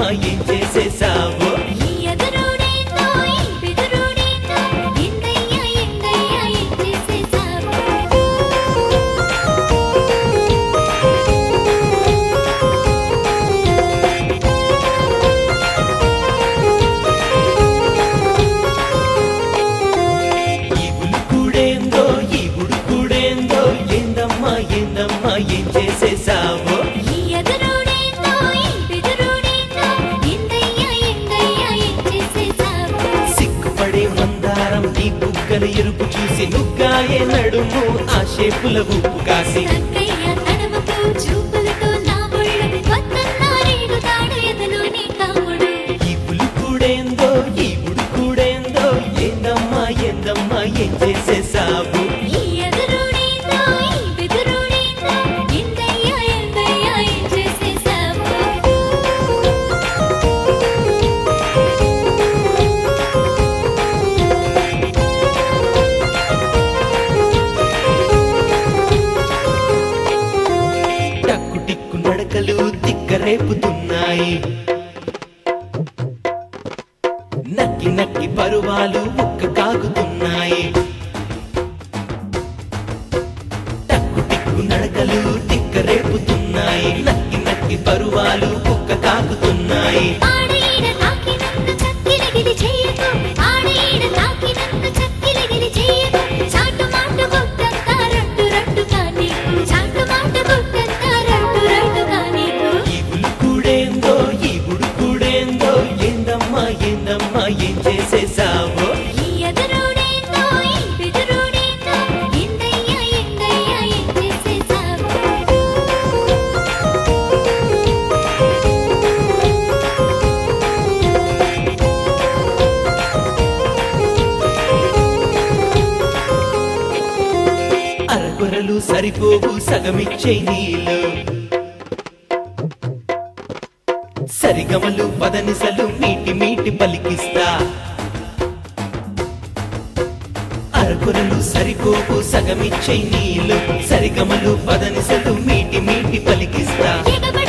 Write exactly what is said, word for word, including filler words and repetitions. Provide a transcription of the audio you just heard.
ఏందమ్మా ఏం చేసేసావో ఏందమ్మా ఏం చేసేసావో సిగ్గుపడే మందారం నీ బుగ్గల ఎరుపు చూసి నుగ్గాయే నడుము ఆ షేపుల ఉప్పు కాసి ఈ పులుకుడేందో ఈ ఉడుకుడేందో ఏందమ్మా ఏందమ్మా ఏం చేసేసావు నడకలు తిక్కరేపుతున్నాయి నక్కి నక్కి పరువాలు ఉక్క కాగుతున్నాయి టక్కు టిక్కు నడకలు తిక్కరేపుతున్నాయి నక్కి నక్కి పరువాలు ఉక్క కాగుతున్నాయి ఏందమ్మా ఏం చేసేసావో అరకొరలు సరిపోవు సగమిచ్చే నీళ్ళు సరిగమలు పదనిసలు మీటి మీటి పలికిస్తా అరకొరలు సరిపోపు సగమిచ్చే నీళ్ళు సరిగమలు పదనిసలు మీటి మీటి పలికిస్తా